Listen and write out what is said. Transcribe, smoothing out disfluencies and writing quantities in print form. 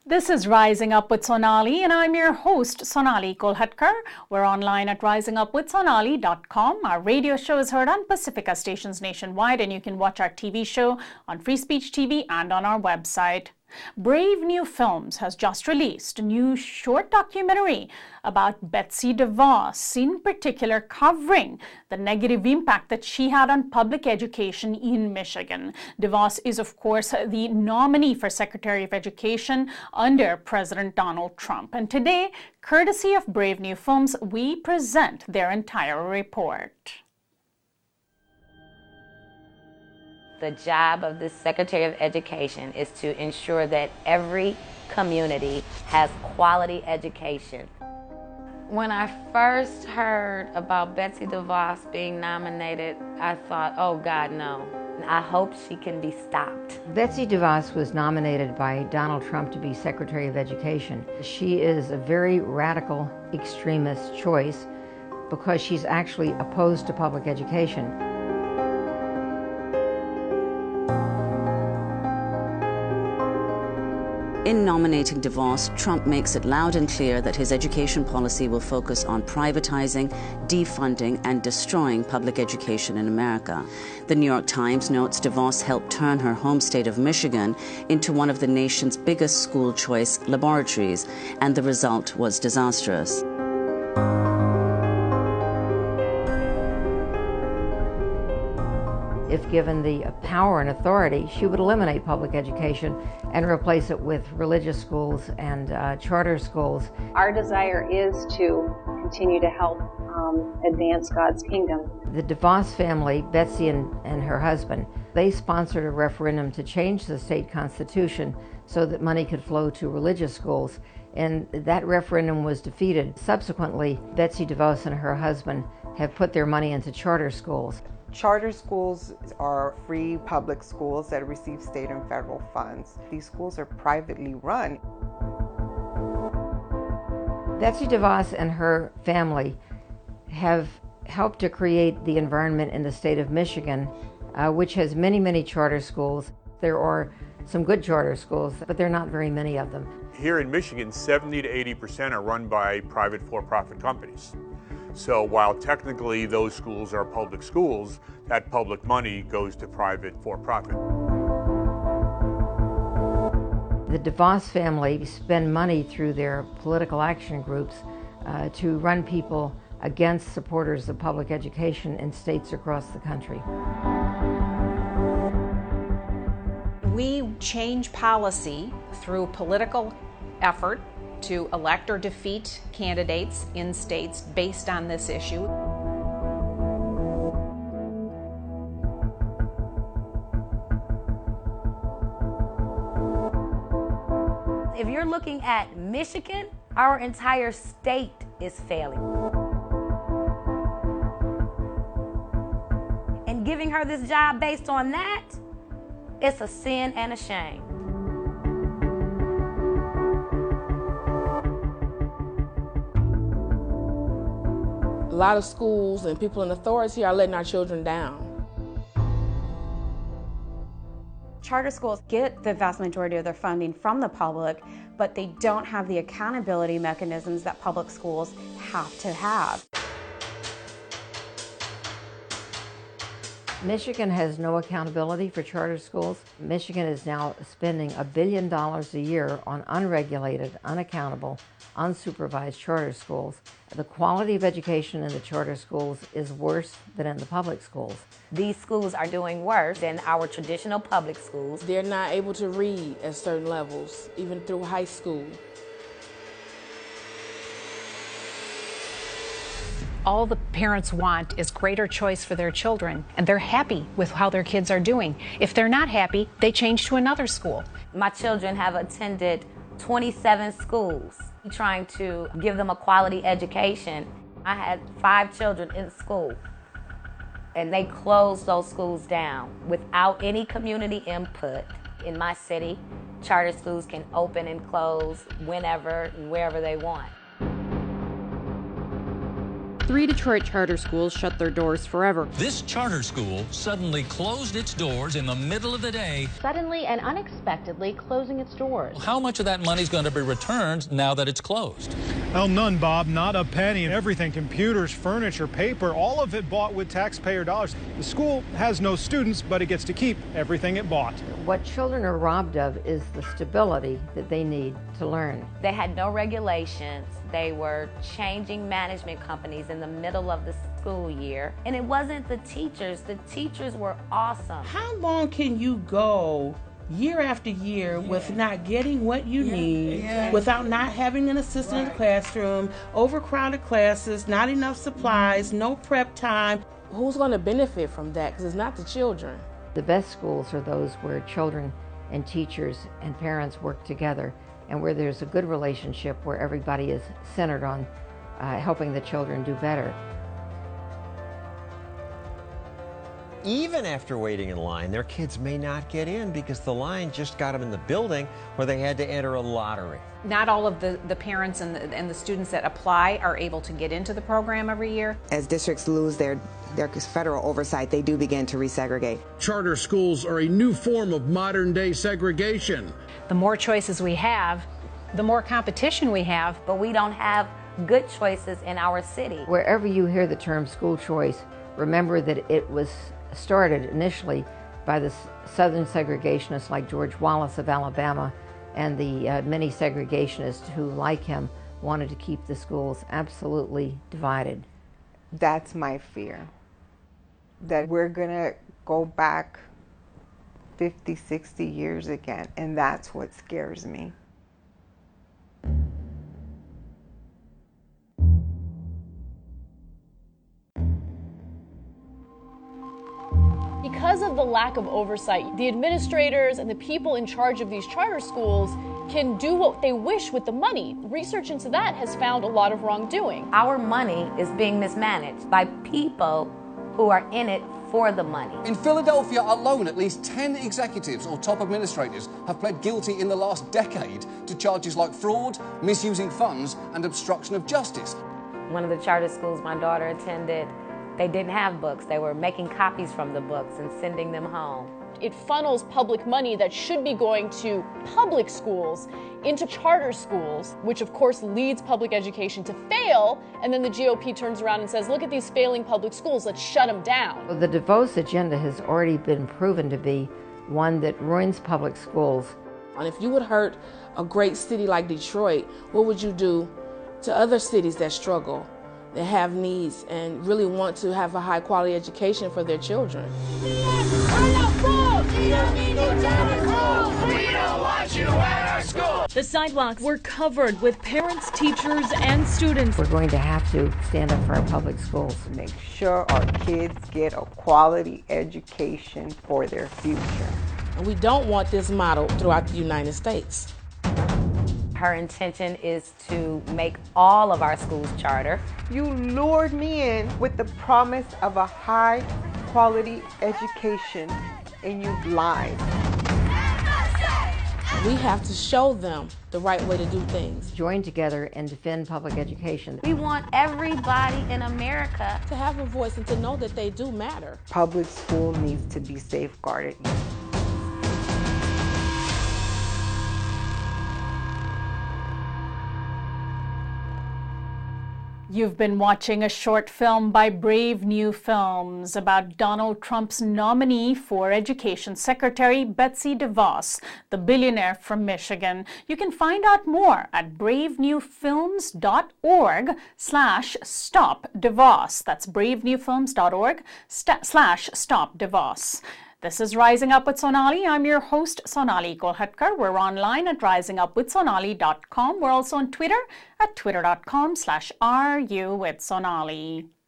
This is Rising Up with Sonali, and I'm your host, Sonali Kolhatkar. We're online at risingupwithsonali.com. Our radio show is heard on Pacifica stations nationwide, and you can watch our TV show on Free Speech TV and on our website. Brave New Films has just released a new short documentary about Betsy DeVos, in particular covering the negative impact that she had on public education in Michigan. DeVos is, of course, the nominee for Secretary of Education under President Donald Trump. And today, courtesy of Brave New Films, we present their entire report. The job of the Secretary of Education is to ensure that every community has quality education. When I first heard about Betsy DeVos being nominated, I thought, oh God, no. I hope she can be stopped. Betsy DeVos was nominated by Donald Trump to be Secretary of Education. She is a very radical extremist choice because she's actually opposed to public education. In nominating DeVos, Trump makes it loud and clear that his education policy will focus on privatizing, defunding, and destroying public education in America. The New York Times notes DeVos helped turn her home state of Michigan into one of the nation's biggest school choice laboratories, and the result was disastrous. If given the power and authority, she would eliminate public education and replace it with religious schools and charter schools. Our desire is to continue to help advance God's kingdom. The DeVos family, Betsy and her husband, they sponsored a referendum to change the state constitution so that money could flow to religious schools, and that referendum was defeated. Subsequently, Betsy DeVos and her husband have put their money into charter schools. Charter schools are free public schools that receive state and federal funds. These schools are privately run. Betsy DeVos and her family have helped to create the environment in the state of Michigan, which has many, many charter schools. There are some good charter schools, but there are not very many of them. Here in Michigan, 70 to 80% are run by private for-profit companies. So while technically those schools are public schools, that public money goes to private for-profit. The DeVos family spend money through their political action groups to run people against supporters of public education in states across the country. We change policy through political effort to elect or defeat candidates in states based on this issue. If you're looking at Michigan, our entire state is failing. And giving her this job based on that, it's a sin and a shame. A lot of schools and people in authority are letting our children down. Charter schools get the vast majority of their funding from the public, but they don't have the accountability mechanisms that public schools have to have. Michigan has no accountability for charter schools. Michigan is now spending $1 billion a year on unregulated, unaccountable, unsupervised charter schools. The quality of education in the charter schools is worse than in the public schools. These schools are doing worse than our traditional public schools. They're not able to read at certain levels, even through high school. All the parents want is greater choice for their children, and they're happy with how their kids are doing. If they're not happy, they change to another school. My children have attended 27 schools, trying to give them a quality education. I had 5 children in school, and they closed those schools down without any community input. In my city, charter schools can open and close whenever and wherever they want. 3 Detroit charter schools shut their doors forever. This charter school suddenly closed its doors in the middle of the day. Suddenly and unexpectedly closing its doors. How much of that money is going to be returned now that it's closed? Well, none, Bob. Not a penny. And everything, computers, furniture, paper, all of it bought with taxpayer dollars. The school has no students, but it gets to keep everything it bought. What children are robbed of is the stability that they need to learn. They had no regulations. They were changing management companies in the middle of the school year. And it wasn't the teachers. The teachers were awesome. How long can you go year after year with not getting what you need, without not having an assistant in the classroom, overcrowded classes, not enough supplies, no prep time? Who's going to benefit from that? Because it's not the children. The best schools are those where children and teachers and parents work together, and where there's a good relationship where everybody is centered on helping the children do better. Even after waiting in line, their kids may not get in because the line just got them in the building where they had to enter a lottery. Not all of the parents and the students that apply are able to get into the program every year. As districts lose their federal oversight, they do begin to resegregate. Charter schools are a new form of modern-day segregation. The more choices we have, the more competition we have. But we don't have good choices in our city. Wherever you hear the term school choice, remember that it was started initially by the Southern segregationists like George Wallace of Alabama and the many segregationists who, like him, wanted to keep the schools absolutely divided. That's my fear, that we're going to go back 50, 60 years again, and that's what scares me. Because of the lack of oversight, the administrators and the people in charge of these charter schools can do what they wish with the money. Research into that has found a lot of wrongdoing. Our money is being mismanaged by people who are in it for the money. In Philadelphia alone, at least 10 executives or top administrators have pled guilty in the last decade to charges like fraud, misusing funds, and obstruction of justice. One of the charter schools my daughter attended, they didn't have books. They were making copies from the books and sending them home. It funnels public money that should be going to public schools into charter schools, which of course leads public education to fail, and then the GOP turns around and says, look at these failing public schools, let's shut them down. Well, the DeVos agenda has already been proven to be one that ruins public schools. And if you would hurt a great city like Detroit, what would you do to other cities that struggle, that have needs, and really want to have a high quality education for their children? The sidewalks were covered with parents, teachers, and students. We're going to have to stand up for our public schools. Make sure our kids get a quality education for their future. And we don't want this model throughout the United States. Her intention is to make all of our schools charter. You lured me in with the promise of a high quality education, and you've lied. We have to show them the right way to do things. Join together and defend public education. We want everybody in America to have a voice and to know that they do matter. Public school needs to be safeguarded. You've been watching a short film by Brave New Films about Donald Trump's nominee for Education Secretary, Betsy DeVos, the billionaire from Michigan. You can find out more at bravenewfilms.org/stopdevos. That's bravenewfilms.org/stopdevos. This is Rising Up with Sonali. I'm your host, Sonali Kolhatkar. We're online at risingupwithsonali.com. We're also on Twitter at twitter.com/RUwithSonali.